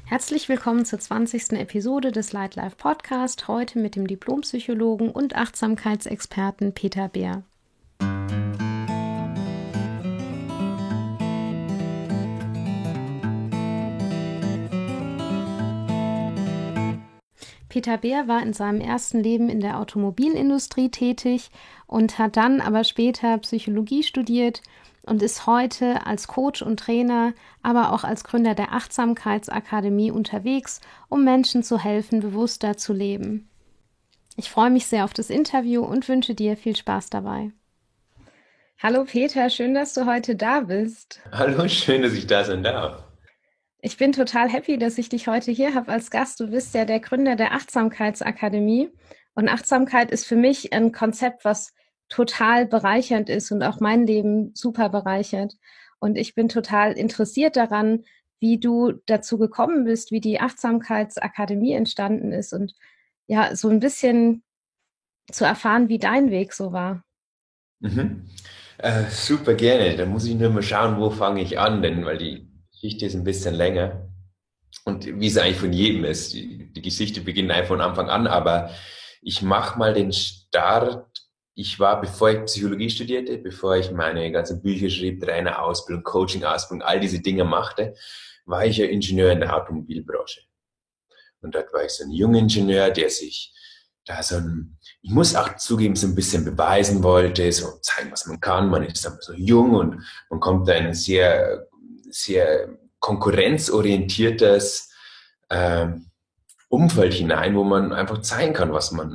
Herzlich willkommen zur 20. Episode des Light Life Podcast, heute mit dem Diplompsychologen und Achtsamkeitsexperten Peter Beer. Peter Beer war in seinem ersten Leben in der Automobilindustrie tätig und hat dann aber später Psychologie studiert und ist heute als Coach und Trainer, aber auch als Gründer der Achtsamkeitsakademie unterwegs, um Menschen zu helfen, bewusster zu leben. Ich freue mich sehr auf das Interview und wünsche dir viel Spaß dabei. Hallo Peter, schön, dass du heute da bist. Hallo, schön, dass ich da sein darf. Ich bin total happy, dass ich dich heute hier habe als Gast. Du bist ja der Gründer der Achtsamkeitsakademie. Und Achtsamkeit ist für mich ein Konzept, was total bereichernd ist und auch mein Leben super bereichert. Und ich bin total interessiert daran, wie du dazu gekommen bist, wie die Achtsamkeitsakademie entstanden ist und ja, so ein bisschen zu erfahren, wie dein Weg so war. Mhm. Super gerne. Da muss ich nur mal schauen, wo fange ich an, denn weil die Geschichte ist ein bisschen länger und wie es eigentlich von jedem ist. Die Geschichte beginnt einfach von Anfang an, aber ich mache mal den Start. Ich war, bevor ich Psychologie studierte, bevor ich meine ganzen Bücher schrieb, Trainerausbildung, Coaching-Ausbildung, all diese Dinge machte, war ich ja Ingenieur in der Automobilbranche. Und dort war ich so ein junger Ingenieur, der sich da ich muss auch zugeben, so ein bisschen beweisen wollte, so zeigen, was man kann. Man ist dann so jung und man kommt da in ein sehr, sehr konkurrenzorientiertes Umfeld hinein, wo man einfach zeigen kann,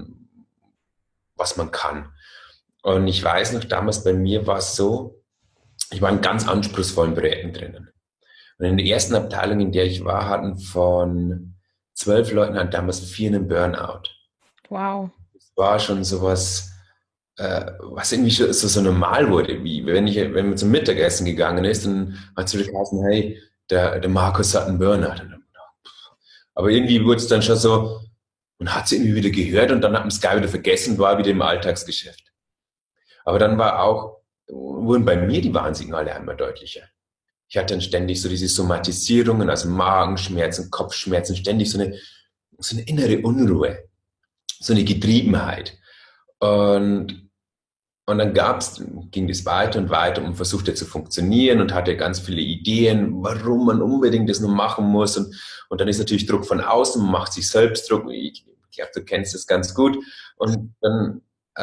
was man kann. Und ich weiß noch, damals bei mir war es so, ich war in ganz anspruchsvollen Projekten drinnen. Und in der ersten Abteilung, in der ich war, hatten von 12 Leuten hatten damals 4 einen Burnout. Wow. Das war schon sowas, was irgendwie so normal wurde, wie wenn man zum Mittagessen gegangen ist, dann hat es wieder geheißen, hey, der Markus hat einen Burnout. Aber irgendwie wurde es dann schon so, man hat es irgendwie wieder gehört und dann hat man es gar wieder vergessen, war wieder im Alltagsgeschäft. Aber dann wurden bei mir die Warnsignale einmal deutlicher. Ich hatte dann ständig so diese Somatisierungen, also Magenschmerzen, Kopfschmerzen, ständig so eine innere Unruhe, so eine Getriebenheit. Und, und dann ging das weiter und weiter und versuchte zu funktionieren und hatte ganz viele Ideen, warum man unbedingt das nur machen muss. Und dann ist natürlich Druck von außen, man macht sich selbst Druck. Ich glaube, du kennst das ganz gut. Und dann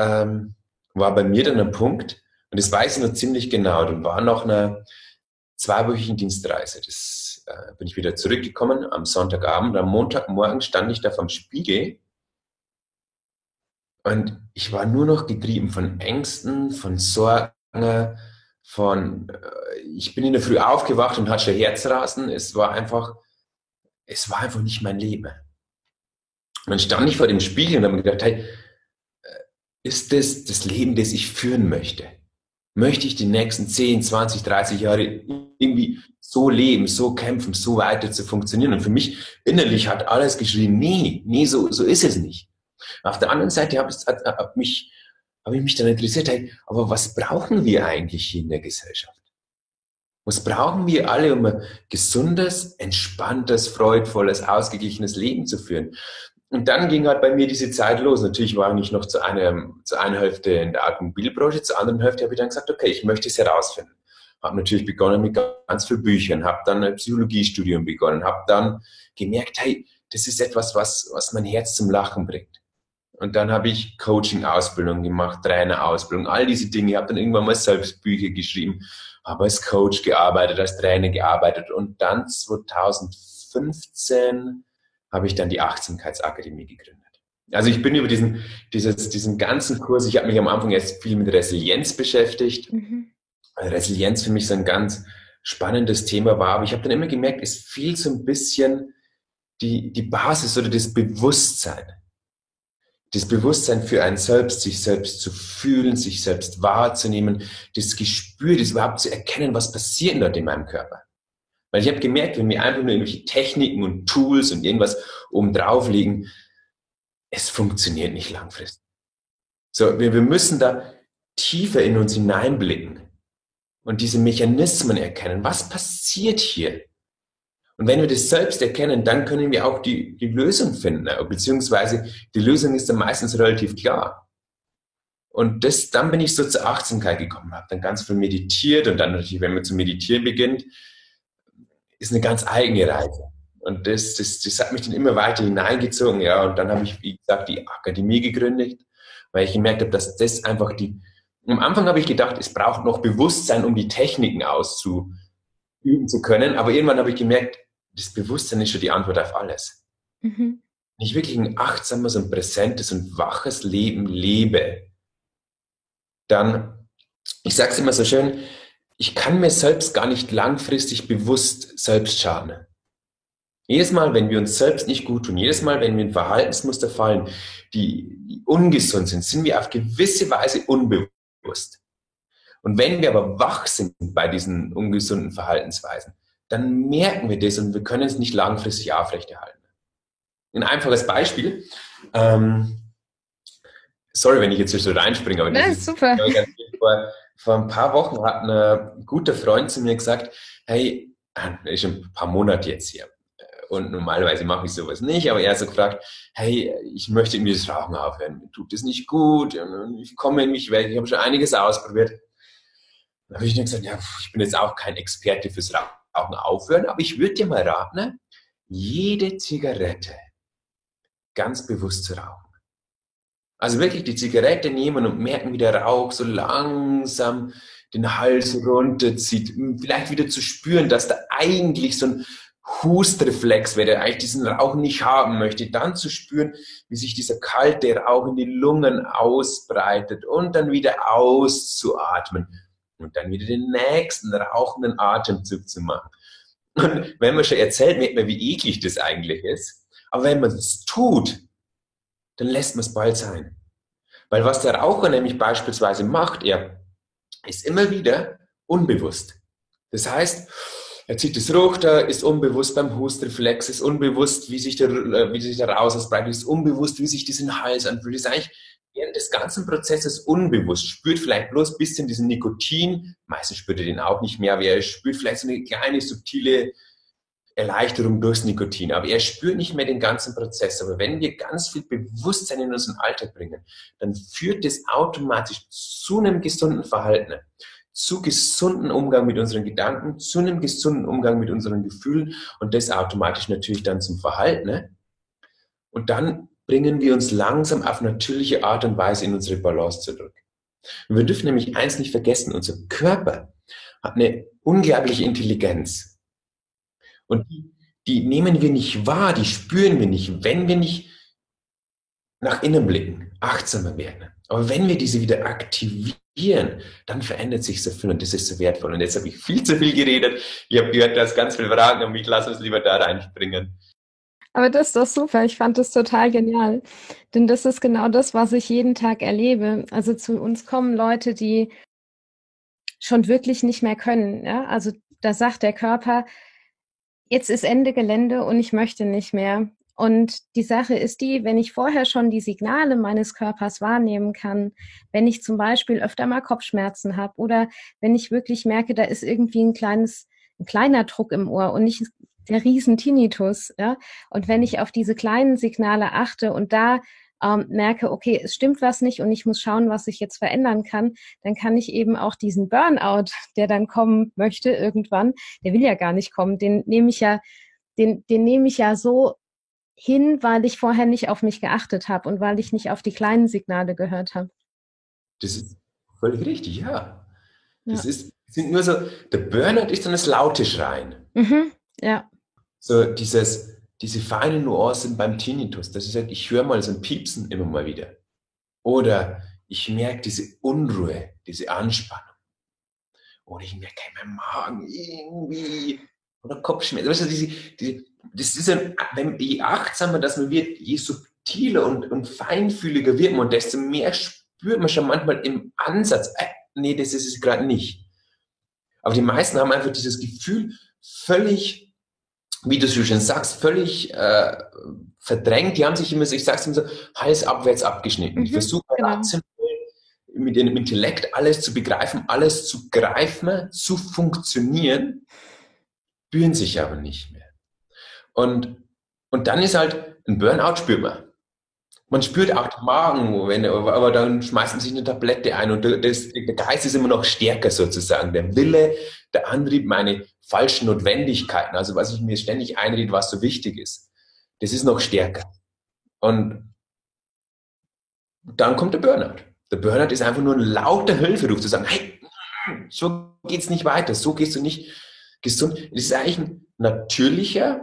war bei mir dann ein Punkt, und das weiß ich noch ziemlich genau, dann war noch eine zweiwöchigen Dienstreise. Das bin ich wieder zurückgekommen am Sonntagabend. Am Montagmorgen stand ich da vorm Spiegel und ich war nur noch getrieben von Ängsten, von Sorgen, ich bin in der Früh aufgewacht und hatte schon Herzrasen. Es war einfach nicht mein Leben. Und dann stand ich vor dem Spiegel und habe mir gedacht, hey, ist das das Leben, das ich führen möchte? Möchte ich die nächsten 10, 20, 30 Jahre irgendwie so leben, so kämpfen, so weiter zu funktionieren? Und für mich innerlich hat alles geschrien, nee, so ist es nicht. Auf der anderen Seite habe ich mich dann interessiert, hey, aber was brauchen wir eigentlich hier in der Gesellschaft? Was brauchen wir alle, um ein gesundes, entspanntes, freudvolles, ausgeglichenes Leben zu führen? Und dann ging halt bei mir diese Zeit los. Natürlich war ich noch zu einer Hälfte in der Automobilbranche, zur anderen Hälfte habe ich dann gesagt, okay, ich möchte es herausfinden. Habe natürlich begonnen mit ganz vielen Büchern, habe dann ein Psychologiestudium begonnen, habe dann gemerkt, hey, das ist etwas, was mein Herz zum Lachen bringt. Und dann habe ich Coaching-Ausbildung gemacht, Trainerausbildung, all diese Dinge. Ich habe dann irgendwann mal selbst Bücher geschrieben, habe als Coach gearbeitet, als Trainer gearbeitet. Und dann 2015 habe ich dann die Achtsamkeitsakademie gegründet. Also ich bin über diesen ganzen Kurs, ich habe mich am Anfang erst viel mit Resilienz beschäftigt, Mhm. weil Resilienz für mich so ein ganz spannendes Thema war. Aber ich habe dann immer gemerkt, es fehlt so ein bisschen die Basis oder das Bewusstsein. Das Bewusstsein für einen selbst, sich selbst zu fühlen, sich selbst wahrzunehmen, das Gespür, das überhaupt zu erkennen, was passiert dort in meinem Körper. Weil ich habe gemerkt, wenn wir einfach nur irgendwelche Techniken und Tools und irgendwas oben drauf legen, es funktioniert nicht langfristig. So, wir müssen da tiefer in uns hineinblicken und diese Mechanismen erkennen. Was passiert hier? Und wenn wir das selbst erkennen, dann können wir auch die Lösung finden, beziehungsweise die Lösung ist dann meistens relativ klar. Und dann bin ich so zur Achtsamkeit gekommen, habe dann ganz viel meditiert und dann natürlich, wenn man zu meditieren beginnt, ist eine ganz eigene Reise. Und das hat mich dann immer weiter hineingezogen, ja. Und dann habe ich, wie gesagt, die Akademie gegründet, weil ich gemerkt habe, dass das einfach am Anfang habe ich gedacht, es braucht noch Bewusstsein, um die Techniken auszuüben zu können. Aber irgendwann habe ich gemerkt, das Bewusstsein ist schon die Antwort auf alles. Mhm. Wenn ich wirklich ein achtsames und präsentes und waches Leben lebe, dann, ich sage es immer so schön, ich kann mir selbst gar nicht langfristig bewusst selbst schaden. Jedes Mal, wenn wir uns selbst nicht gut tun, jedes Mal, wenn wir in Verhaltensmuster fallen, die ungesund sind wir auf gewisse Weise unbewusst. Und wenn wir aber wach sind bei diesen ungesunden Verhaltensweisen, dann merken wir das und wir können es nicht langfristig aufrechterhalten. Ein einfaches Beispiel. Sorry, wenn ich jetzt hier so reinspringe, aber Das ist super. Vor ein paar Wochen hat ein guter Freund zu mir gesagt, hey, er ist schon ein paar Monate jetzt hier. Und normalerweise mache ich sowas nicht, aber er hat so gefragt, hey, ich möchte irgendwie das Rauchen aufhören. Mir tut das nicht gut, ich komme in mich weg, ich habe schon einiges ausprobiert. Dann habe ich dann gesagt, ja, ich bin jetzt auch kein Experte fürs Rauchen aufhören, aber ich würde dir mal raten, jede Zigarette ganz bewusst zu rauchen. Also wirklich die Zigarette nehmen und merken, wie der Rauch so langsam den Hals runterzieht. Vielleicht wieder zu spüren, dass da eigentlich so ein Hustreflex wäre, der eigentlich diesen Rauch nicht haben möchte. Dann zu spüren, wie sich dieser kalte Rauch in die Lungen ausbreitet und dann wieder auszuatmen. Und dann wieder den nächsten rauchenden Atemzug zu machen. Und wenn man schon erzählt, merkt man, wie eklig das eigentlich ist. Aber wenn man es tut, dann lässt man es bald sein. Weil was der Raucher nämlich beispielsweise macht, er ist immer wieder unbewusst. Das heißt, er zieht das runter, ist unbewusst beim Hustreflex, ist unbewusst, wie sich der Raus ausbreitet, ist unbewusst, wie sich das in den Hals anfühlt. Ist eigentlich während des ganzen Prozesses unbewusst, spürt vielleicht bloß ein bisschen diesen Nikotin, meistens spürt er den auch nicht mehr, aber er spürt vielleicht so eine kleine, subtile Erleichterung durchs Nikotin, aber er spürt nicht mehr den ganzen Prozess. Aber wenn wir ganz viel Bewusstsein in unseren Alltag bringen, dann führt das automatisch zu einem gesunden Verhalten, zu gesunden Umgang mit unseren Gedanken, zu einem gesunden Umgang mit unseren Gefühlen und das automatisch natürlich dann zum Verhalten. Und dann bringen wir uns langsam auf natürliche Art und Weise in unsere Balance zurück. Und wir dürfen nämlich eins nicht vergessen, unser Körper hat eine unglaubliche Intelligenz. Und die nehmen wir nicht wahr, die spüren wir nicht, wenn wir nicht nach innen blicken, achtsamer werden. Aber wenn wir diese wieder aktivieren, dann verändert sich so viel und das ist so wertvoll. Und jetzt habe ich viel zu viel geredet. Ich habe gehört, du hast ganz viele Fragen und ich lasse uns lieber da reinspringen. Aber das ist doch super. Ich fand das total genial. Denn das ist genau das, was ich jeden Tag erlebe. Also zu uns kommen Leute, die schon wirklich nicht mehr können. Ja? Also da sagt der Körper, jetzt ist Ende Gelände und ich möchte nicht mehr. Und die Sache ist die, wenn ich vorher schon die Signale meines Körpers wahrnehmen kann, wenn ich zum Beispiel öfter mal Kopfschmerzen habe oder wenn ich wirklich merke, da ist irgendwie ein kleiner Druck im Ohr und nicht der riesen Tinnitus, ja. Und wenn ich auf diese kleinen Signale achte und da merke, okay, es stimmt was nicht und ich muss schauen, was ich jetzt verändern kann, dann kann ich eben auch diesen Burnout, der dann kommen möchte irgendwann, der will ja gar nicht kommen, den nehme ich ja so hin, weil ich vorher nicht auf mich geachtet habe und weil ich nicht auf die kleinen Signale gehört habe. Das ist völlig richtig, ja. Ja. Sind nur so, der Burnout ist dann das laute Schreien. Mhm. Ja. So diese feinen Nuancen beim Tinnitus, dass ich sage, ich höre mal so ein Piepsen immer mal wieder. Oder ich merke diese Unruhe, diese Anspannung. Oder ich merke in meinem Magen irgendwie oder Kopfschmerzen. Weißt du, das ist je achtsamer, dass man wird, je subtiler und feinfühliger wird man und desto mehr spürt man schon manchmal im Ansatz, nee, das ist es gerade nicht. Aber die meisten haben einfach dieses Gefühl völlig, wie du so schön sagst, völlig verdrängt. Die haben sich immer so, ich sag's immer so, halsabwärts abgeschnitten. Die versuchen rational mit ihrem Intellekt alles zu begreifen, alles zu greifen, zu funktionieren, spüren sich aber nicht mehr. Und, und dann ist halt ein Burnout spürt man. Man spürt auch den Magen, aber dann schmeißt man sich eine Tablette ein und der Geist ist immer noch stärker sozusagen. Der Wille, der Antrieb, meine falschen Notwendigkeiten, also was ich mir ständig einrede, was so wichtig ist, das ist noch stärker. Und dann kommt der Burnout. Der Burnout ist einfach nur ein lauter Hilferuf zu sagen, hey, so geht's nicht weiter, so gehst du nicht gesund. Es ist eigentlich ein natürlicher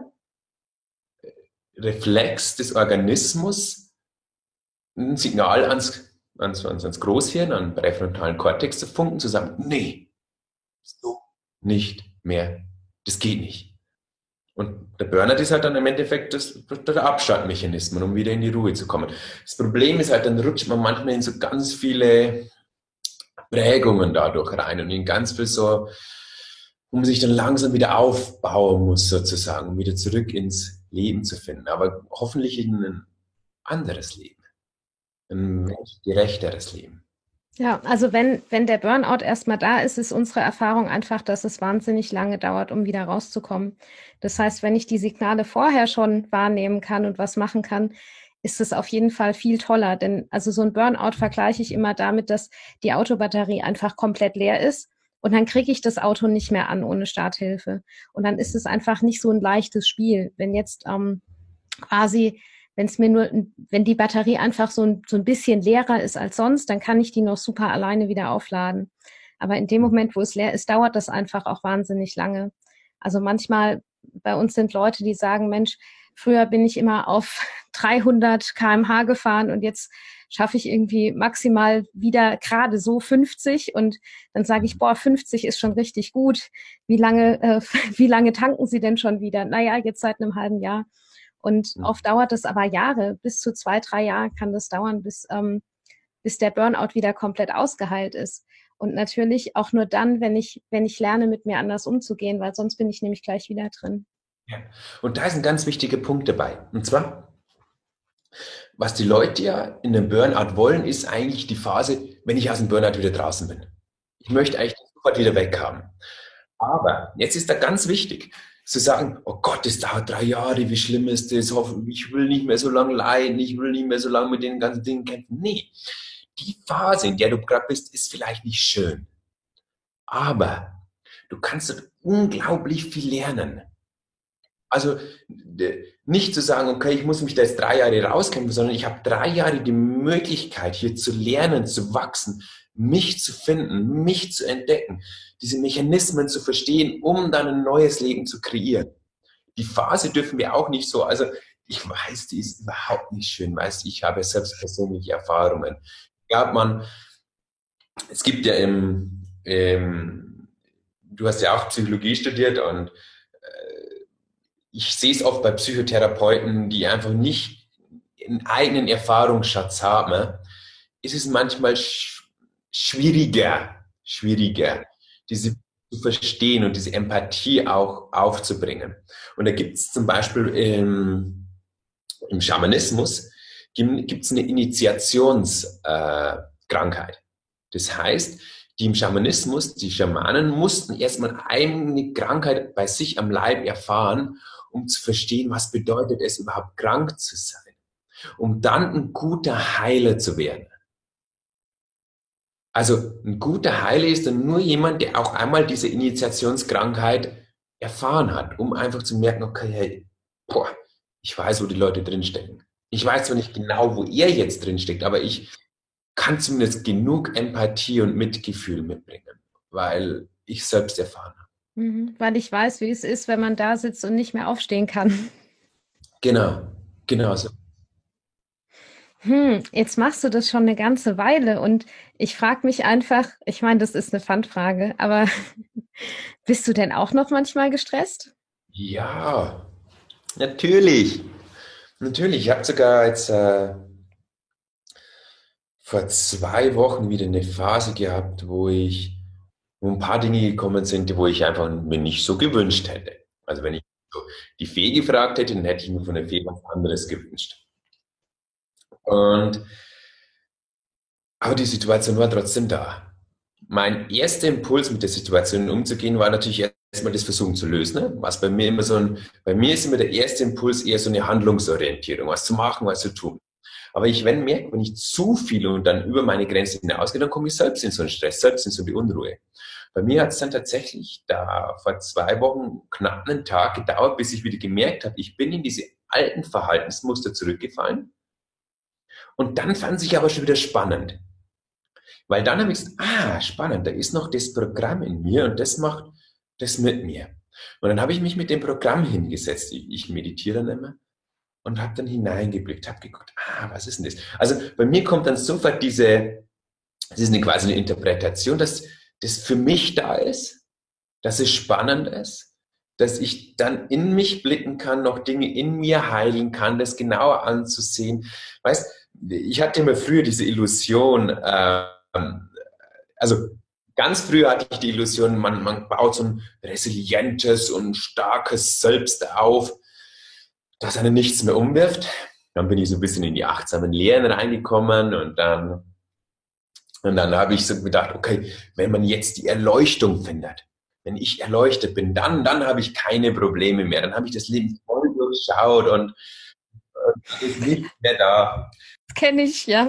Reflex des Organismus, ein Signal ans Großhirn, an den präfrontalen Kortex zu funken, zu sagen, nee, so nicht mehr, das geht nicht. Und der Burnout ist halt dann im Endeffekt der Abschaltmechanismus, um wieder in die Ruhe zu kommen. Das Problem ist halt, dann rutscht man manchmal in so ganz viele Prägungen dadurch rein und in ganz viel so, wo man sich dann langsam wieder aufbauen muss sozusagen, um wieder zurück ins Leben zu finden. Aber hoffentlich in ein anderes Leben, ein menschgerechteres Leben. Ja, also wenn der Burnout erstmal da ist, ist unsere Erfahrung einfach, dass es wahnsinnig lange dauert, um wieder rauszukommen. Das heißt, wenn ich die Signale vorher schon wahrnehmen kann und was machen kann, ist es auf jeden Fall viel toller. Denn also so ein Burnout vergleiche ich immer damit, dass die Autobatterie einfach komplett leer ist und dann kriege ich das Auto nicht mehr an ohne Starthilfe. Und dann ist es einfach nicht so ein leichtes Spiel. Wenn jetzt quasi wenn die Batterie einfach so ein bisschen leerer ist als sonst, dann kann ich die noch super alleine wieder aufladen. Aber in dem Moment, wo es leer ist, dauert das einfach auch wahnsinnig lange. Also manchmal bei uns sind Leute, die sagen, Mensch, früher bin ich immer auf 300 km/h gefahren und jetzt schaffe ich irgendwie maximal wieder gerade so 50 und dann sage ich, boah, 50 ist schon richtig gut. Wie lange tanken Sie denn schon wieder? Naja, jetzt seit einem halben Jahr. Und oft dauert es aber Jahre, bis zu 2, 3 Jahre kann das dauern, bis der Burnout wieder komplett ausgeheilt ist. Und natürlich auch nur dann, wenn ich lerne, mit mir anders umzugehen, weil sonst bin ich nämlich gleich wieder drin. Ja. Und da ist ein ganz wichtiger Punkt dabei. Und zwar, was die Leute ja in einem Burnout wollen, ist eigentlich die Phase, wenn ich aus dem Burnout wieder draußen bin. Ich möchte eigentlich sofort wieder weg haben. Aber jetzt ist da ganz wichtig, zu sagen, oh Gott, das dauert 3 Jahre, wie schlimm ist das? Ich will nicht mehr so lange leiden, ich will nicht mehr so lange mit den ganzen Dingen kämpfen. Nee, die Phase, in der du gerade bist, ist vielleicht nicht schön. Aber du kannst dort unglaublich viel lernen. Also nicht zu sagen, okay, ich muss mich da jetzt 3 Jahre rauskämpfen, sondern ich habe 3 Jahre die Möglichkeit, hier zu lernen, zu wachsen, mich zu finden, mich zu entdecken, diese Mechanismen zu verstehen, um dann ein neues Leben zu kreieren. Die Phase dürfen wir auch nicht so, also ich weiß, die ist überhaupt nicht schön, weißt du, ich habe selbst persönliche Erfahrungen. Ja, es gibt ja du hast ja auch Psychologie studiert und ich sehe es oft bei Psychotherapeuten, die einfach nicht einen eigenen Erfahrungsschatz haben, ist es manchmal schwieriger, diese zu verstehen und diese Empathie auch aufzubringen. Und da gibt es zum Beispiel im Schamanismus gibt es eine Initiationskrankheit. Das heißt, die im Schamanismus, die Schamanen mussten erstmal eine Krankheit bei sich am Leib erfahren, um zu verstehen, was bedeutet es überhaupt krank zu sein, um dann ein guter Heiler zu werden. Also ein guter Heiler ist dann nur jemand, der auch einmal diese Initiationskrankheit erfahren hat, um einfach zu merken, okay, hey, boah, ich weiß, wo die Leute drinstecken. Ich weiß zwar nicht genau, wo er jetzt drinsteckt, aber ich kann zumindest genug Empathie und Mitgefühl mitbringen, weil ich selbst erfahren habe. Weil ich weiß, wie es ist, wenn man da sitzt und nicht mehr aufstehen kann. Genau, genau so. Jetzt machst du das schon eine ganze Weile und ich frage mich einfach, ich meine, das ist eine Fangfrage, aber bist du denn auch noch manchmal gestresst? Ja, natürlich. Natürlich. Ich habe sogar jetzt vor 2 Wochen wieder eine Phase gehabt, wo ein paar Dinge gekommen sind, wo ich einfach mir nicht so gewünscht hätte. Also wenn ich so die Fee gefragt hätte, dann hätte ich mir von der Fee was anderes gewünscht. Und, aber die Situation war trotzdem da. Mein erster Impuls, mit der Situation umzugehen, war natürlich erstmal das versuchen zu lösen. Ne? Was bei mir immer bei mir ist immer der erste Impuls eher so eine Handlungsorientierung, was zu machen, was zu tun. Aber wenn ich zu viel und dann über meine Grenze hinausgehe, dann komme ich selbst in so einen Stress, selbst in so eine Unruhe. Bei mir hat es dann tatsächlich da vor 2 Wochen knapp einen Tag gedauert, bis ich wieder gemerkt habe, ich bin in diese alten Verhaltensmuster zurückgefallen. Und dann fand ich aber schon wieder spannend. Weil dann habe ich gesagt, spannend, da ist noch das Programm in mir und das macht das mit mir. Und dann habe ich mich mit dem Programm hingesetzt. Ich meditiere dann immer und habe dann hineingeblickt, habe geguckt, was ist denn das? Also bei mir kommt dann sofort das ist quasi eine Interpretation, dass das für mich da ist, dass es spannend ist, dass ich dann in mich blicken kann, noch Dinge in mir heilen kann, das genauer anzusehen. Weißt, ich hatte immer früher diese Illusion, also ganz früher hatte ich die Illusion, man baut so ein resilientes und starkes Selbst auf, das einen nichts mehr umwirft. Dann bin ich so ein bisschen in die achtsamen Lehren reingekommen und dann habe ich so gedacht, okay, wenn man jetzt die Erleuchtung findet, wenn ich erleuchtet bin, dann habe ich keine Probleme mehr. Dann habe ich das Leben voll durchschaut und ist nicht mehr da. Das kenne ich, ja.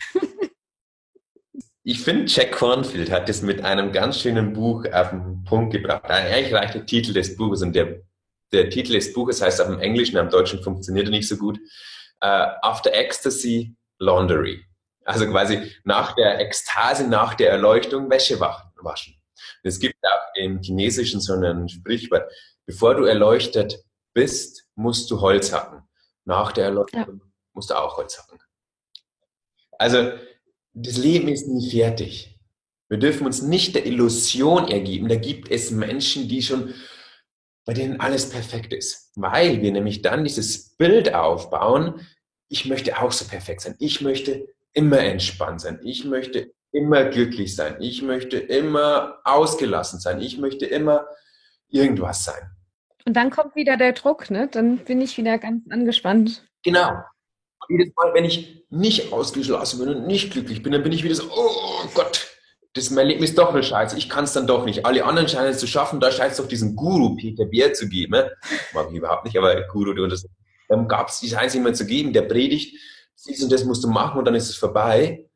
Ich finde, Jack Kornfield hat das mit einem ganz schönen Buch auf den Punkt gebracht. Eigentlich reicht der Titel des Buches und der Titel des Buches heißt auf dem Englischen, am Deutschen funktioniert er nicht so gut. After Ecstasy, Laundry. Also quasi nach der Ekstase, nach der Erleuchtung Wäsche waschen. Es gibt auch im Chinesischen so ein Sprichwort, bevor du erleuchtet bist, musst du Holz hacken. Nach der Erleuchtung musst du auch Holz hacken. Also das Leben ist nie fertig. Wir dürfen uns nicht der Illusion ergeben, da gibt es Menschen, bei denen alles perfekt ist. Weil wir nämlich dann dieses Bild aufbauen, ich möchte auch so perfekt sein. Ich möchte immer entspannt sein. Ich möchte immer glücklich sein. Ich möchte immer ausgelassen sein. Ich möchte immer irgendwas sein. Und dann kommt wieder der Druck, ne? Dann bin ich wieder ganz angespannt. Genau. Jedes Mal, wenn ich nicht ausgeschlossen bin und nicht glücklich bin, dann bin ich wieder so, oh Gott, mein Leben ist doch eine Scheiße, ich kann es dann doch nicht. Alle anderen scheinen es zu schaffen, da scheint es doch diesen Guru Peter Bär zu geben. Ne? Mag ich überhaupt nicht, aber Guru, dann gab es diesen einzigen jemanden zu geben, der predigt, dies und das musst du machen und dann ist es vorbei.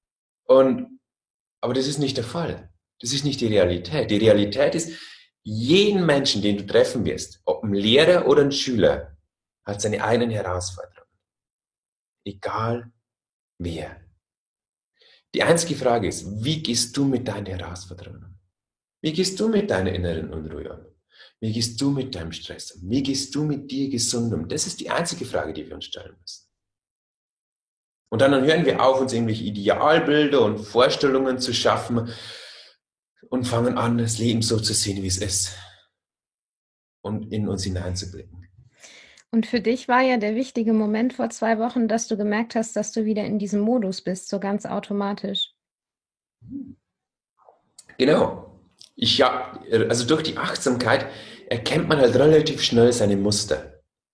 Aber das ist nicht der Fall. Das ist nicht die Realität. Die Realität ist, jeden Menschen, den du treffen wirst, ob ein Lehrer oder ein Schüler, hat seine eigenen Herausforderungen. Egal wer. Die einzige Frage ist, wie gehst du mit deinen Herausforderungen um? Wie gehst du mit deiner inneren Unruhe um? Wie gehst du mit deinem Stress um? Wie gehst du mit dir gesund um? Das ist die einzige Frage, die wir uns stellen müssen. Und dann hören wir auf, uns irgendwelche Idealbilder und Vorstellungen zu schaffen und fangen an, das Leben so zu sehen, wie es ist. Und in uns hineinzublicken. Und für dich war ja der wichtige Moment vor 2 Wochen, dass du gemerkt hast, dass du wieder in diesem Modus bist, so ganz automatisch. Genau. Also durch die Achtsamkeit erkennt man halt relativ schnell seine Muster.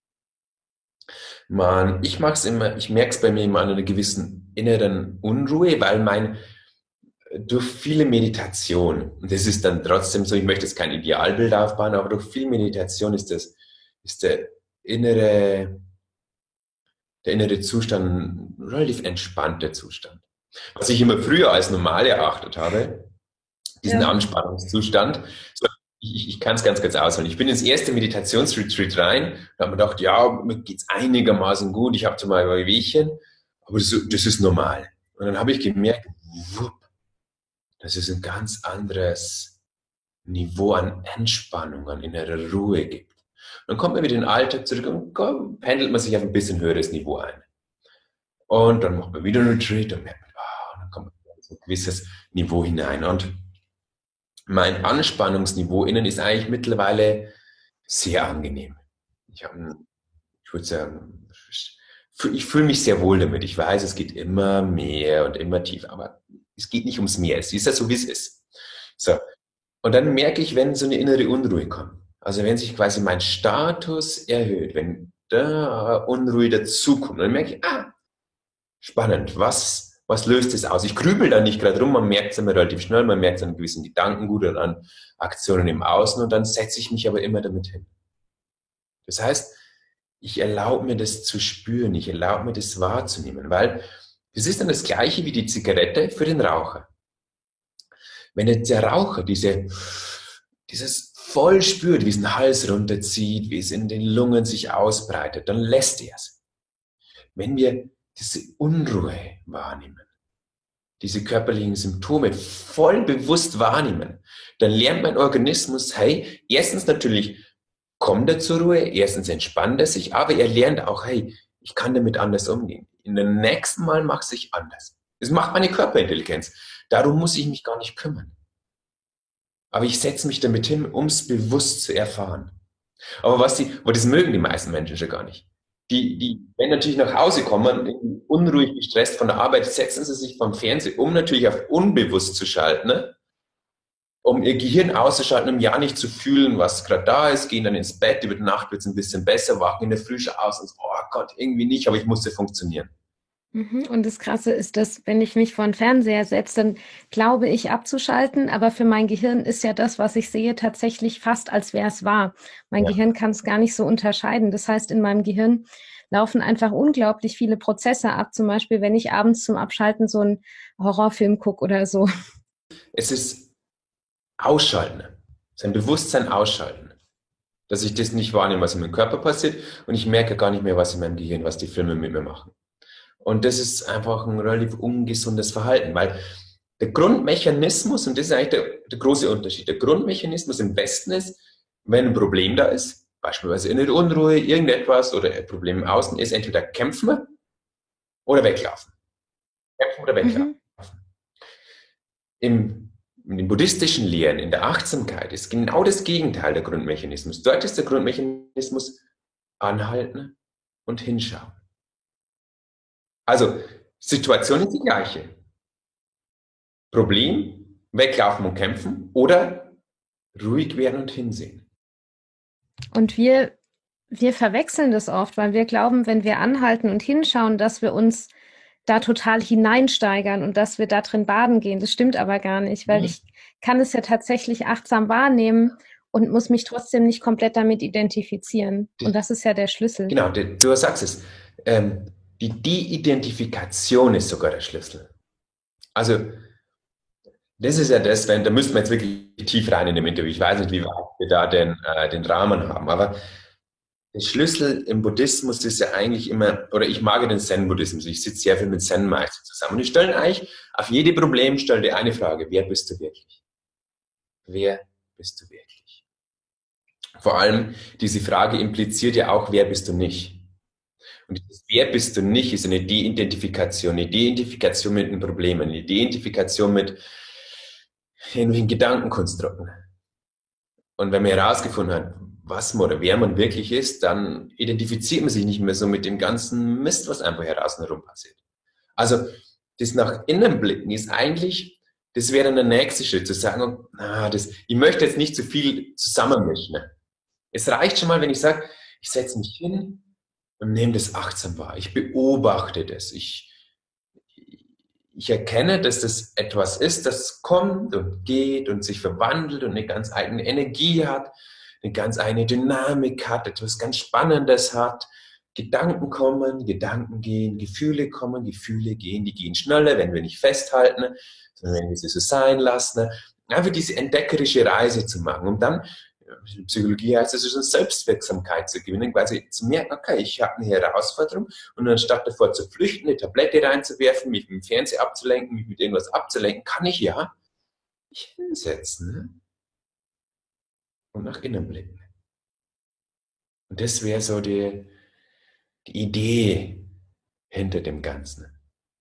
Ich merke es bei mir immer an einer gewissen inneren Unruhe, weil durch viele Meditation, und das ist dann trotzdem so, ich möchte jetzt kein Idealbild aufbauen, aber durch viel Meditation ist der innere Zustand ein relativ entspannter Zustand. Was ich immer früher als normal erachtet habe, diesen Anspannungszustand. So, ich kann es ganz ausholen. Ich bin ins erste Meditationsretreat rein und habe mir gedacht, ja, mir geht's einigermaßen gut, ich habe zwar mal ein Wehwehchen, aber das ist normal. Und dann habe ich gemerkt, dass es ein ganz anderes Niveau an Entspannung, an innerer Ruhe gibt. Und dann kommt man wieder in den Alltag zurück und pendelt man sich auf ein bisschen höheres Niveau ein. Und dann macht man wieder ein Retreat und merkt, dann kommt man in so ein gewisses Niveau hinein. Und mein Anspannungsniveau innen ist eigentlich mittlerweile sehr angenehm. Ich würde sagen, ich fühle mich sehr wohl damit. Ich weiß, es geht immer mehr und immer tiefer, aber es geht nicht ums Mehr. Es ist ja so, wie es ist. So. Und dann merke ich, wenn so eine innere Unruhe kommt. Also wenn sich quasi mein Status erhöht, wenn da Unruhe dazukommt, dann merke ich, spannend, was Was löst es aus? Ich grübel da nicht gerade rum, man merkt es immer relativ schnell, man merkt es an gewissen Gedankengut oder an Aktionen im Außen und dann setze ich mich aber immer damit hin. Das heißt, ich erlaube mir das zu spüren, ich erlaube mir das wahrzunehmen, weil das ist dann das Gleiche wie die Zigarette für den Raucher. Wenn jetzt der Raucher dieses voll spürt, wie es den Hals runterzieht, wie es in den Lungen sich ausbreitet, dann lässt er es. Wenn wir diese Unruhe wahrnehmen, diese körperlichen Symptome voll bewusst wahrnehmen, dann lernt mein Organismus, hey, erstens natürlich kommt er zur Ruhe, erstens entspannt er sich, aber er lernt auch, hey, ich kann damit anders umgehen. In dem nächsten Mal mache ich anders. Das macht meine Körperintelligenz. Darum muss ich mich gar nicht kümmern. Aber ich setze mich damit hin, um es bewusst zu erfahren. Aber das mögen die meisten Menschen schon gar nicht. Wenn natürlich nach Hause kommen, unruhig, gestresst von der Arbeit, setzen sie sich vom Fernseher, um natürlich auf unbewusst zu schalten, ne? Um ihr Gehirn auszuschalten, um ja nicht zu fühlen, was gerade da ist, gehen dann ins Bett, über die Nacht wird es ein bisschen besser, wachen in der Früh schon aus und so, oh Gott, irgendwie nicht, aber ich musste funktionieren. Und das Krasse ist, dass wenn ich mich vor den Fernseher setze, dann glaube ich abzuschalten, aber für mein Gehirn ist ja das, was ich sehe, tatsächlich fast, als wäre es wahr. Mein Gehirn kann es gar nicht so unterscheiden. Das heißt, in meinem Gehirn laufen einfach unglaublich viele Prozesse ab, zum Beispiel, wenn ich abends zum Abschalten so einen Horrorfilm gucke oder so. Es ist Ausschalten, sein Bewusstsein ausschalten, dass ich das nicht wahrnehme, was in meinem Körper passiert und ich merke gar nicht mehr, was in meinem Gehirn, was die Filme mit mir machen. Und das ist einfach ein relativ ungesundes Verhalten, weil der Grundmechanismus, und das ist eigentlich der große Unterschied, der Grundmechanismus im Westen ist, wenn ein Problem da ist, beispielsweise innere Unruhe, irgendetwas oder ein Problem im Außen ist, entweder kämpfen oder weglaufen. Kämpfen oder weglaufen. In den buddhistischen Lehren, in der Achtsamkeit, ist genau das Gegenteil der Grundmechanismus. Dort ist der Grundmechanismus anhalten und hinschauen. Also, Situation ist die gleiche. Problem, weglaufen und kämpfen oder ruhig werden und hinsehen. Und wir verwechseln das oft, weil wir glauben, wenn wir anhalten und hinschauen, dass wir uns da total hineinsteigern und dass wir da drin baden gehen. Das stimmt aber gar nicht, weil ich kann es ja tatsächlich achtsam wahrnehmen und muss mich trotzdem nicht komplett damit identifizieren. Und das ist ja der Schlüssel. Genau, du sagst es. Die De-Identifikation ist sogar der Schlüssel. Also, das ist ja das, da müssten wir jetzt wirklich tief rein in dem Interview. Ich weiß nicht, wie weit wir da den Rahmen haben, aber der Schlüssel im Buddhismus ist ja eigentlich immer, oder ich mag den Zen-Buddhismus, ich sitze sehr viel mit Zen-Meistern zusammen und die stellen eigentlich auf jede Problem stellen die eine Frage: Wer bist du wirklich? Wer bist du wirklich? Vor allem, diese Frage impliziert ja auch, wer bist du nicht? Und dieses Wer bist du nicht ist eine De-Identifikation mit den Problemen, eine De-Identifikation mit irgendwelchen Gedankenkonstrukten. Und wenn man herausgefunden hat, was man oder wer man wirklich ist, dann identifiziert man sich nicht mehr so mit dem ganzen Mist, was einfach herum passiert. Also das nach innen blicken ist eigentlich, das wäre dann der nächste Schritt, zu sagen, ich möchte jetzt nicht zu viel zusammenmischen. Es reicht schon mal, wenn ich sage, ich setze mich hin und nehme das achtsam wahr. Ich beobachte das. Ich erkenne, dass das etwas ist, das kommt und geht und sich verwandelt und eine ganz eigene Energie hat, eine ganz eigene Dynamik hat, etwas ganz Spannendes hat. Gedanken kommen, Gedanken gehen, Gefühle kommen, Gefühle gehen, die gehen schneller, wenn wir nicht festhalten, sondern wenn wir sie so sein lassen. Einfach diese entdeckerische Reise zu machen, um dann, in Psychologie heißt es, eine Selbstwirksamkeit zu gewinnen, quasi zu merken, okay, ich habe eine Herausforderung und anstatt davor zu flüchten, eine Tablette reinzuwerfen, mich mit dem Fernseher abzulenken, mich mit irgendwas abzulenken, kann ich mich hinsetzen und nach innen blicken. Und das wäre so die Idee hinter dem Ganzen.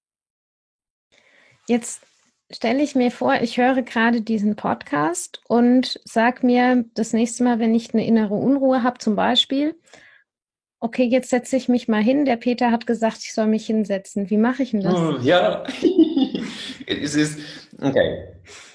Jetzt stelle ich mir vor, ich höre gerade diesen Podcast und sag mir das nächste Mal, wenn ich eine innere Unruhe habe, zum Beispiel, okay, jetzt setze ich mich mal hin. Der Peter hat gesagt, ich soll mich hinsetzen. Wie mache ich denn das? Ja, es ist, okay.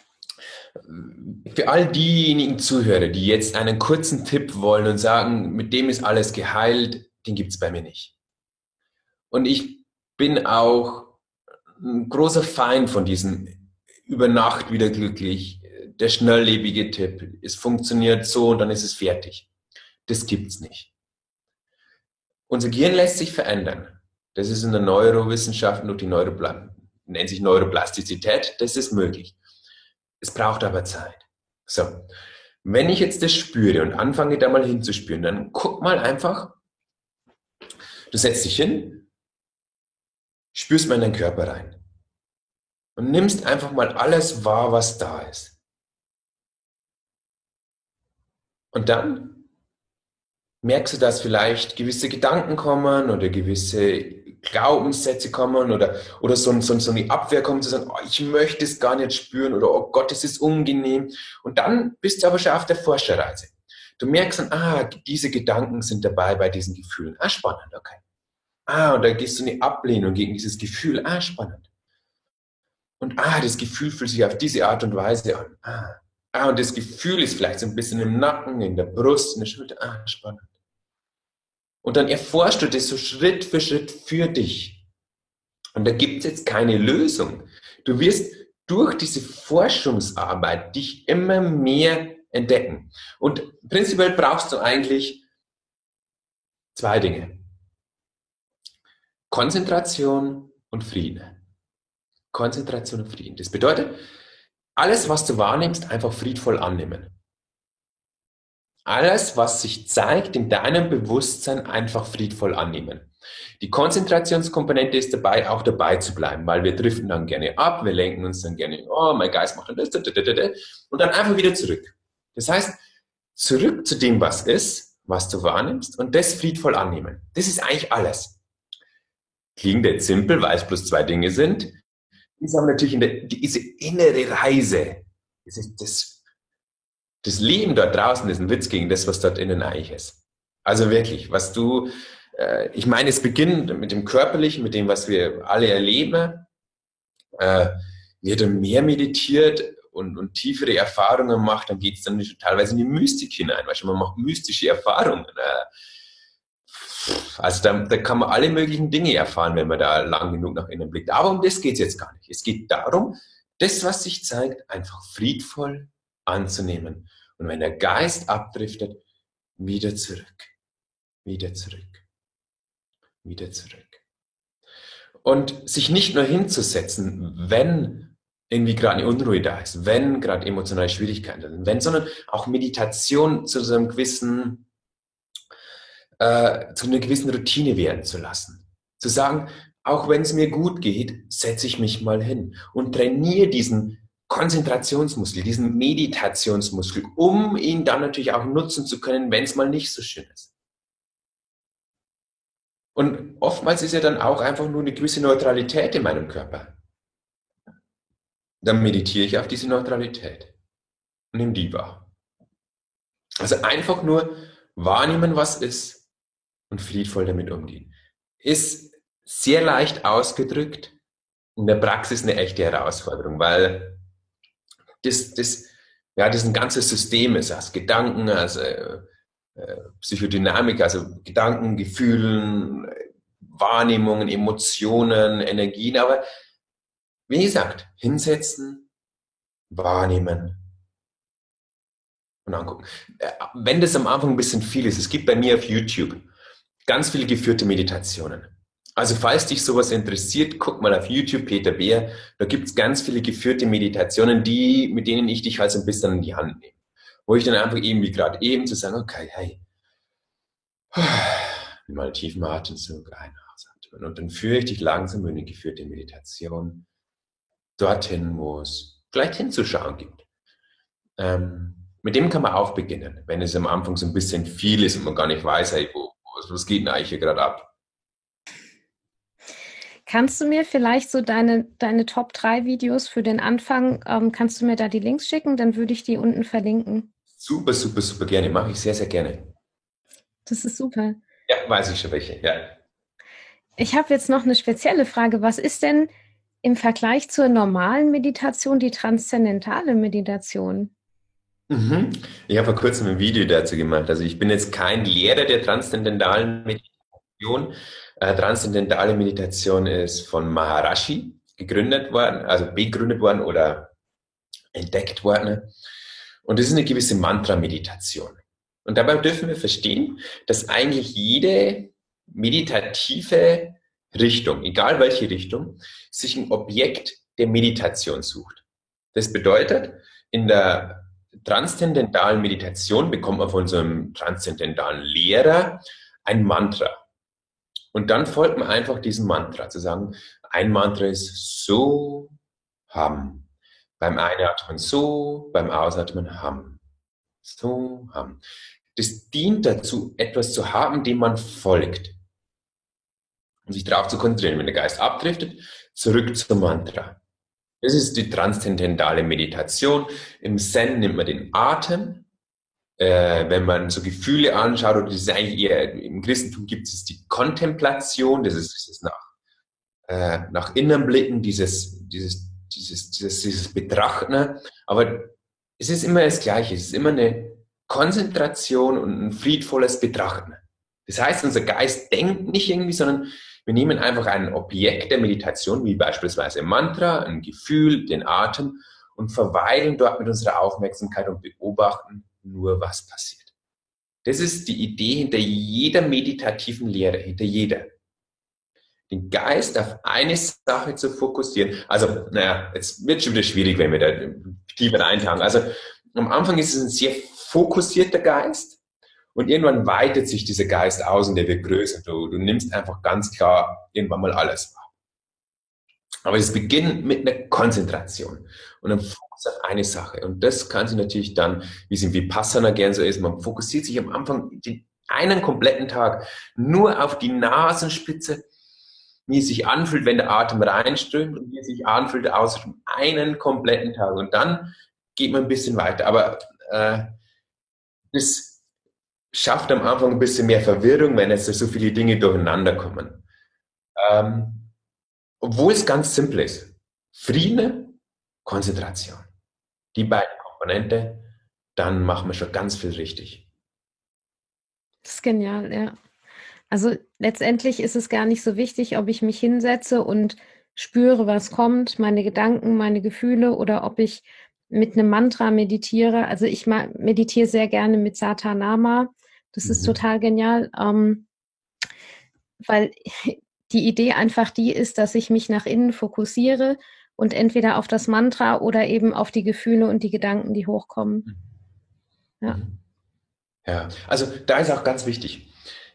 Für all diejenigen Zuhörer, die jetzt einen kurzen Tipp wollen und sagen, mit dem ist alles geheilt, den gibt es bei mir nicht. Und ich bin auch ein großer Feind von diesem über Nacht wieder glücklich, der schnelllebige Tipp. Es funktioniert so und dann ist es fertig. Das gibt's nicht. Unser Gehirn lässt sich verändern. Das ist in der Neurowissenschaft und die nennt sich Neuroplastizität. Das ist möglich. Es braucht aber Zeit. So. Wenn ich jetzt das spüre und anfange da mal hinzuspüren, dann guck mal einfach, du setzt dich hin, spürst mal in deinen Körper rein und nimmst einfach mal alles wahr, was da ist. Und dann merkst du, dass vielleicht gewisse Gedanken kommen oder gewisse Glaubenssätze kommen oder so eine Abwehr kommt, zu sagen, oh, ich möchte es gar nicht spüren oder oh Gott, es ist unangenehm. Und dann bist du aber schon auf der Forscherreise. Du merkst dann, diese Gedanken sind dabei bei diesen Gefühlen. Spannend, okay. Und da gehst du in eine Ablehnung gegen dieses Gefühl. Spannend. Und das Gefühl fühlt sich auf diese Art und Weise an. Und das Gefühl ist vielleicht so ein bisschen im Nacken, in der Brust, in der Schulter. Spannend. Und dann erforschst du das so Schritt für Schritt für dich. Und da gibt es jetzt keine Lösung. Du wirst durch diese Forschungsarbeit dich immer mehr entdecken. Und prinzipiell brauchst du eigentlich 2 Dinge. Konzentration und Frieden. Konzentration und Frieden. Das bedeutet, alles, was du wahrnimmst, einfach friedvoll annehmen. Alles, was sich zeigt, in deinem Bewusstsein einfach friedvoll annehmen. Die Konzentrationskomponente ist dabei, auch dabei zu bleiben, weil wir driften dann gerne ab, wir lenken uns dann gerne, mein Geist macht dann das, und dann einfach wieder zurück. Das heißt, zurück zu dem, was ist, was du wahrnimmst und das friedvoll annehmen. Das ist eigentlich alles. Klingt jetzt simpel, weil es bloß 2 Dinge sind. Die haben natürlich diese innere Reise. Das ist das Leben dort draußen ist ein Witz gegen das, was dort innen eigentlich ist. Also wirklich, ich meine, es beginnt mit dem Körperlichen, mit dem, was wir alle erleben. Wird dann mehr meditiert und tiefere Erfahrungen macht, dann geht es dann teilweise in die Mystik hinein. Weißt du, man macht mystische Erfahrungen. Also da kann man alle möglichen Dinge erfahren, wenn man da lang genug nach innen blickt. Aber um das geht es jetzt gar nicht. Es geht darum, das, was sich zeigt, einfach friedvoll anzunehmen. Und wenn der Geist abdriftet, wieder zurück, wieder zurück, wieder zurück. Und sich nicht nur hinzusetzen, wenn irgendwie gerade eine Unruhe da ist, wenn gerade emotionale Schwierigkeiten sind, sondern auch Meditation zu einer gewissen Routine werden zu lassen. Zu sagen, auch wenn es mir gut geht, setze ich mich mal hin und trainiere diesen Konzentrationsmuskel, diesen Meditationsmuskel, um ihn dann natürlich auch nutzen zu können, wenn es mal nicht so schön ist. Und oftmals ist ja dann auch einfach nur eine gewisse Neutralität in meinem Körper. Dann meditiere ich auf diese Neutralität und nehme die wahr. Also einfach nur wahrnehmen, was ist und friedvoll damit umgehen. Ist sehr leicht ausgedrückt, in der Praxis eine echte Herausforderung, weil das ein ganzes System ist, aus Gedanken, also Psychodynamik, also Gedanken, Gefühlen, Wahrnehmungen, Emotionen, Energien, aber wie gesagt, hinsetzen, wahrnehmen und angucken. Wenn das am Anfang ein bisschen viel ist, es gibt bei mir auf YouTube ganz viele geführte Meditationen. Also falls dich sowas interessiert, guck mal auf YouTube, Peter Beer, da gibt es ganz viele geführte Meditationen, mit denen ich dich halt so ein bisschen in die Hand nehme. Wo ich dann einfach eben, wie gerade eben, zu sagen, okay, hey, nimm mal einen tiefen Atemzug ein, ausatmen. Und dann führe ich dich langsam in eine geführte Meditation dorthin, wo es vielleicht hinzuschauen gibt. Mit dem kann man auch beginnen, wenn es am Anfang so ein bisschen viel ist und man gar nicht weiß, hey, was geht denn eigentlich hier gerade ab? Kannst du mir vielleicht so deine Top 3 Videos für den Anfang, kannst du mir da die Links schicken? Dann würde ich die unten verlinken. Super, super, super gerne. Mache ich sehr, sehr gerne. Das ist super. Ja, weiß ich schon welche, ja. Ich habe jetzt noch eine spezielle Frage. Was ist denn im Vergleich zur normalen Meditation die transzendentale Meditation? Ich habe vor kurzem ein Video dazu gemacht. Also ich bin jetzt kein Lehrer der transzendentalen Meditation. Transzendentale Meditation ist von Maharishi. gegründet worden, also begründet worden oder entdeckt worden. Und das ist eine gewisse Mantra-Meditation. Und dabei dürfen wir verstehen, dass eigentlich jede meditative Richtung, egal welche Richtung, sich ein Objekt der Meditation sucht. Das bedeutet, in der transzendentalen Meditation bekommt man von so einem transzendentalen Lehrer ein Mantra. Und dann folgt man einfach diesem Mantra, zu sagen, ein Mantra ist so, Ham. Beim Einatmen so, beim Ausatmen Ham. So, Ham. Das dient dazu, etwas zu haben, dem man folgt. Um sich darauf zu konzentrieren. Wenn der Geist abdriftet, zurück zum Mantra. Das ist die transzendentale Meditation. Im Zen nimmt man den Atem. Wenn man so Gefühle anschaut, oder das ist eigentlich eher, im Christentum gibt es die Kontemplation, das ist nach innen blicken, dieses Betrachten. Aber es ist immer das Gleiche. Es ist immer eine Konzentration und ein friedvolles Betrachten. Das heißt, unser Geist denkt nicht irgendwie, sondern wir nehmen einfach ein Objekt der Meditation, wie beispielsweise ein Mantra, ein Gefühl, den Atem und verweilen dort mit unserer Aufmerksamkeit und beobachten nur, was passiert. Das ist die Idee hinter jeder meditativen Lehre, hinter jeder. Den Geist auf eine Sache zu fokussieren. Also, jetzt wird schon wieder schwierig, wenn wir da tiefer eintauchen. Also, am Anfang ist es ein sehr fokussierter Geist und irgendwann weitet sich dieser Geist aus und der wird größer. Du nimmst einfach ganz klar irgendwann mal alles wahr. Aber es beginnt mit einer Konzentration und einem Fokus auf eine Sache. Und das kann sich natürlich dann, wie es im Vipassana gern so ist, man fokussiert sich am Anfang einen kompletten Tag nur auf die Nasenspitze, wie es sich anfühlt, wenn der Atem reinströmt und wie es sich anfühlt, außer einen kompletten Tag. Und dann geht man ein bisschen weiter. Aber das schafft am Anfang ein bisschen mehr Verwirrung, wenn jetzt so viele Dinge durcheinander kommen. Obwohl es ganz simpel ist. Frieden, Konzentration. Die beiden Komponente, dann machen wir schon ganz viel richtig. Das ist genial, ja. Also letztendlich ist es gar nicht so wichtig, ob ich mich hinsetze und spüre, was kommt, meine Gedanken, meine Gefühle, oder ob ich mit einem Mantra meditiere. Also ich meditiere sehr gerne mit Satanama. Das ist total genial, weil die Idee einfach die ist, dass ich mich nach innen fokussiere und entweder auf das Mantra oder eben auf die Gefühle und die Gedanken, die hochkommen. Ja. Ja, also da ist auch ganz wichtig.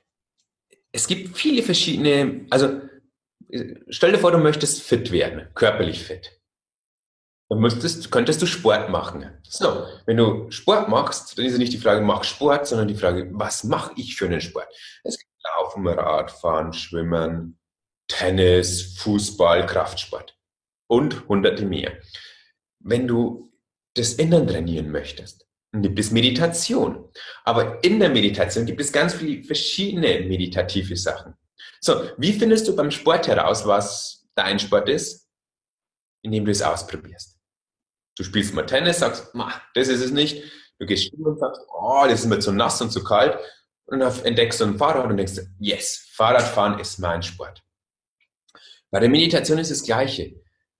Es gibt viele verschiedene, also stell dir vor, du möchtest fit werden, körperlich fit. Dann könntest du Sport machen. So, wenn du Sport machst, dann ist ja nicht die Frage, mach Sport, sondern die Frage, was mache ich für einen Sport? Es gibt Laufen, Radfahren, Schwimmen, Tennis, Fußball, Kraftsport und hunderte mehr. Wenn du das Innern trainieren möchtest, dann gibt es Meditation. Aber in der Meditation gibt es ganz viele verschiedene meditative Sachen. So, wie findest du beim Sport heraus, was dein Sport ist? Indem du es ausprobierst. Du spielst mal Tennis, sagst, das ist es nicht. Du gehst schwimmen und sagst, das ist mir zu nass und zu kalt. Und dann entdeckst du ein Fahrrad und denkst, yes, Fahrradfahren ist mein Sport. Bei der Meditation ist das Gleiche.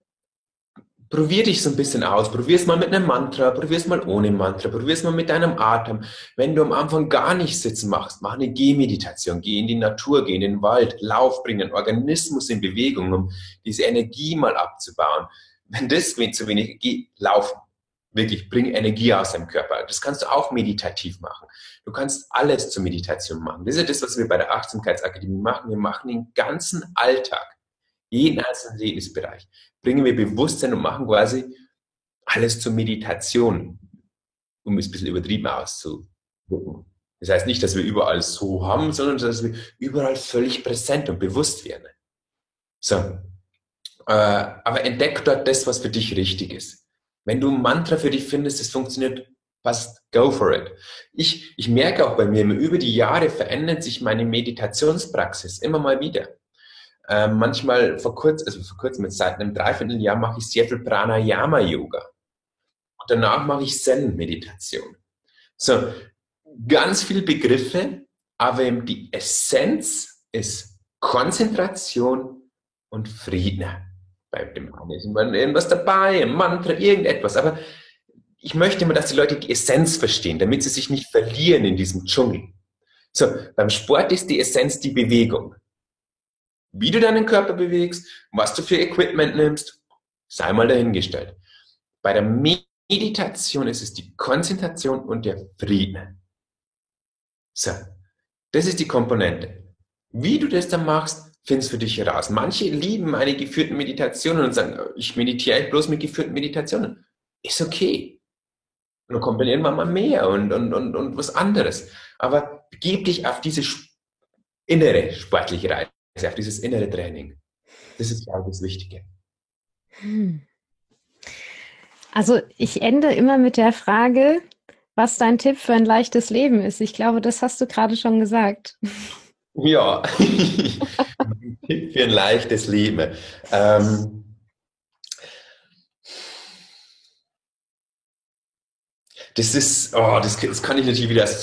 Probier dich so ein bisschen aus. Probier es mal mit einem Mantra, probier es mal ohne Mantra, probier es mal mit deinem Atem. Wenn du am Anfang gar nicht sitzen machst, mach eine Gehmeditation, geh in die Natur, geh in den Wald, lauf, bring den Organismus in Bewegung, um diese Energie mal abzubauen. Wenn das zu wenig geht, laufen. Wirklich, bring Energie aus deinem Körper. Das kannst du auch meditativ machen. Du kannst alles zur Meditation machen. Das ist ja das, was wir bei der Achtsamkeitsakademie machen. Wir machen den ganzen Alltag, jeden einzelnen Lebensbereich, bringen wir Bewusstsein und machen quasi alles zur Meditation, um es ein bisschen übertrieben auszudrücken. Das heißt nicht, dass wir überall so haben, sondern dass wir überall völlig präsent und bewusst werden. So. Aber entdeck dort das, was für dich richtig ist. Wenn du ein Mantra für dich findest, das funktioniert, passt, go for it. Ich merke auch bei mir, über die Jahre verändert sich meine Meditationspraxis immer mal wieder. Manchmal vor kurzem, jetzt seit einem Dreivierteljahr mache ich sehr viel Pranayama-Yoga. Und danach mache ich Zen-Meditation. So, ganz viele Begriffe, aber die Essenz ist Konzentration und Frieden. Bei dem einen ist immer irgendwas dabei, ein Mantra, irgendetwas. Aber ich möchte immer, dass die Leute die Essenz verstehen, damit sie sich nicht verlieren in diesem Dschungel. So, beim Sport ist die Essenz die Bewegung. Wie du deinen Körper bewegst, was du für Equipment nimmst, sei mal dahingestellt. Bei der Meditation ist es die Konzentration und der Frieden. So, das ist die Komponente. Wie du das dann machst, findest für dich heraus. Manche lieben eine geführte Meditation und sagen, ich meditiere bloß mit geführten Meditationen. Ist okay. Und dann kommt dann irgendwann mal mehr und was anderes. Aber begib dich auf diese innere sportliche Reise, auf dieses innere Training. Das ist, glaube ich, das Wichtige. Hm. Also ich ende immer mit der Frage, was dein Tipp für ein leichtes Leben ist. Ich glaube, das hast du gerade schon gesagt. Ja, Tipp für ein leichtes Leben. Das kann ich natürlich wieder aus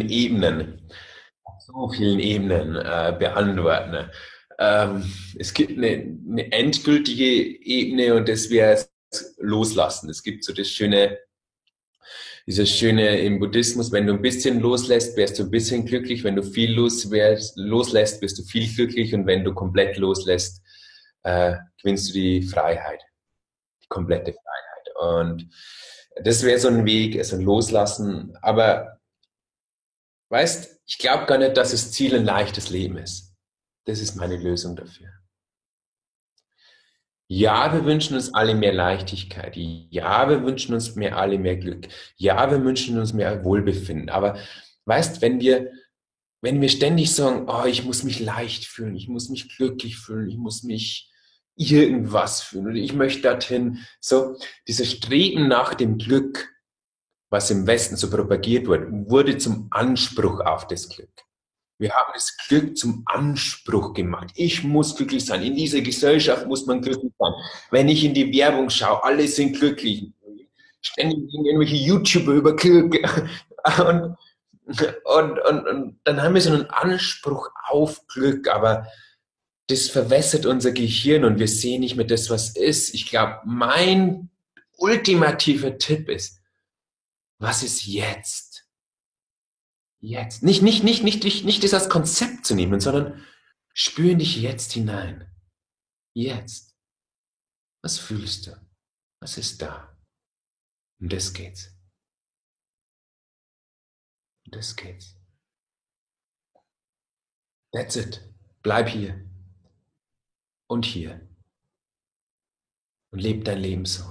so vielen Ebenen beantworten. Es gibt eine endgültige Ebene und das wäre Loslassen. Es gibt so dieses Schöne im Buddhismus, wenn du ein bisschen loslässt, wärst du ein bisschen glücklich. Wenn du viel loslässt, wirst du viel glücklich. Und wenn du komplett loslässt, gewinnst du die Freiheit, die komplette Freiheit. Und das wäre so ein Weg, so ein Loslassen. Aber weißt, ich glaube gar nicht, dass das Ziel ein leichtes Leben ist. Das ist meine Lösung dafür. Ja, wir wünschen uns alle mehr Leichtigkeit. Ja, wir wünschen uns alle mehr Glück. Ja, wir wünschen uns mehr Wohlbefinden. Aber weißt, wenn wir ständig sagen, oh, ich muss mich leicht fühlen, ich muss mich glücklich fühlen, ich muss mich irgendwas fühlen oder ich möchte dorthin, so dieses Streben nach dem Glück, was im Westen so propagiert wurde zum Anspruch auf das Glück. Wir haben das Glück zum Anspruch gemacht. Ich muss glücklich sein. In dieser Gesellschaft muss man glücklich sein. Wenn ich in die Werbung schaue, alle sind glücklich. Ständig irgendwelche YouTuber über Glück. Und, und dann haben wir so einen Anspruch auf Glück, aber das verwässert unser Gehirn und wir sehen nicht mehr das, was ist. Ich glaube, mein ultimativer Tipp ist, was ist jetzt? Jetzt. Nicht das als Konzept zu nehmen, sondern spür in dich jetzt hinein. Jetzt. Was fühlst du? Was ist da? Um das geht's. Um das geht's. That's it. Bleib hier. Und hier. Und leb dein Leben so.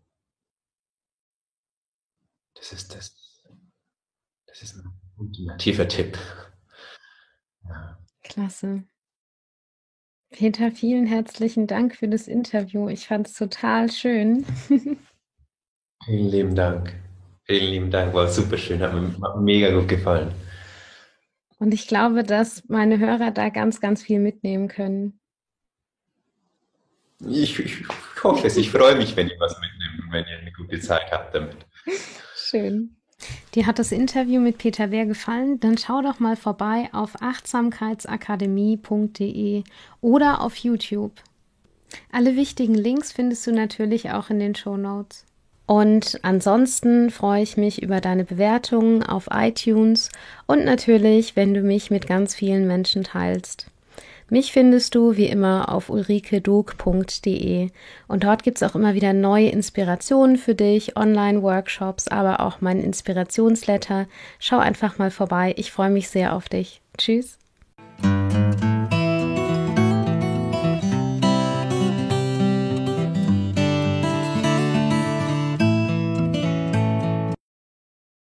Das ist das. Das ist ein ultimativer Tipp. Ja. Klasse. Peter, vielen herzlichen Dank für das Interview. Ich fand es total schön. Vielen lieben Dank. Vielen lieben Dank. War super schön. Hat mir mega gut gefallen. Und ich glaube, dass meine Hörer da ganz, ganz viel mitnehmen können. Ich hoffe es. Ich freue mich, wenn ihr was mitnehmt und wenn ihr eine gute Zeit habt damit. Schön. Dir hat das Interview mit Peter Wehr gefallen? Dann schau doch mal vorbei auf achtsamkeitsakademie.de oder auf YouTube. Alle wichtigen Links findest du natürlich auch in den Shownotes. Und ansonsten freue ich mich über deine Bewertungen auf iTunes und natürlich, wenn du mich mit ganz vielen Menschen teilst. Mich findest du wie immer auf ulrikedog.de und dort gibt es auch immer wieder neue Inspirationen für dich, Online-Workshops, aber auch mein Inspirationsletter. Schau einfach mal vorbei, ich freue mich sehr auf dich. Tschüss.